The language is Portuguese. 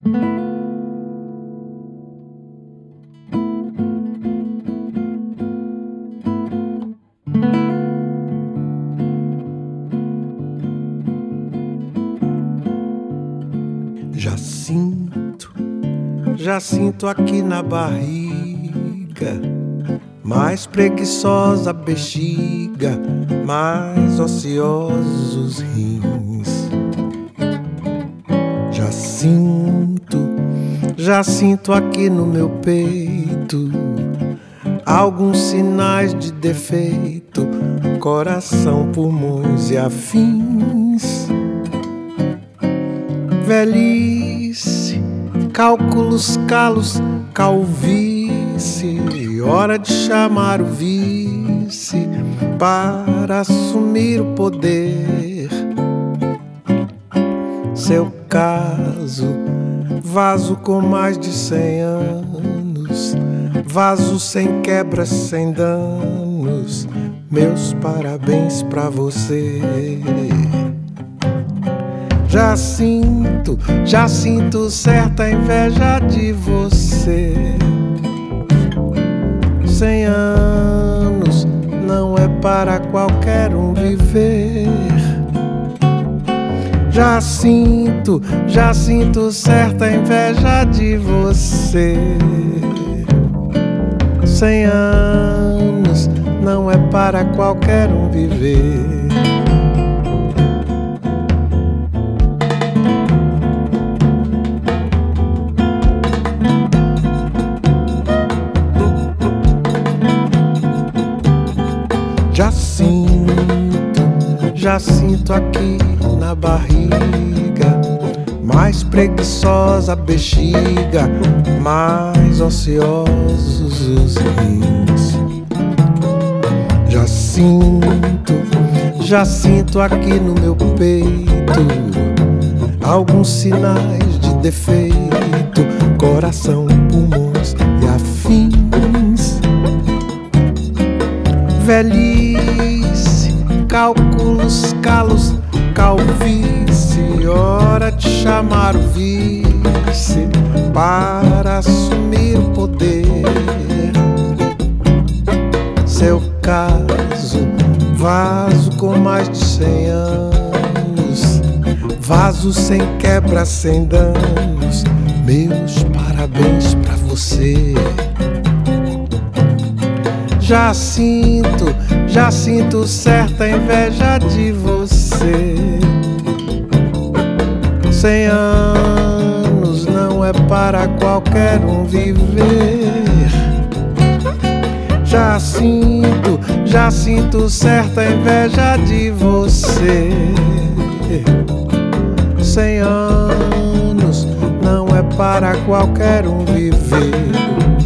Já sinto aqui na barriga, mais preguiçosa bexiga, mais ociosos rins. Já sinto aqui no meu peito alguns sinais de defeito, coração, pulmões e afins. Velhice, cálculos, calos, calvície, hora de chamar o vice para assumir o poder. Seu caso, vaso com mais de 100 anos, vaso sem quebras, sem danos, meus parabéns pra você. Já sinto certa inveja de você. 100 anos não é para qualquer um viver. Já sinto certa inveja de você. 100 anos não é para qualquer um viver. Já sinto aqui na barriga, mais preguiçosa bexiga, mais ociosos os rins. Já sinto aqui no meu peito alguns sinais de defeito, coração, pulmões e afins. Velhice, cálculos, calos, calvície, hora de chamar o vice para assumir o poder. Seu caso, vaso com mais de 100 anos, vaso sem quebra, sem danos, meus parabéns pra você. Já sinto certa inveja de você. 100 anos não é para qualquer um viver. Já sinto certa inveja de você. 100 anos não é para qualquer um viver.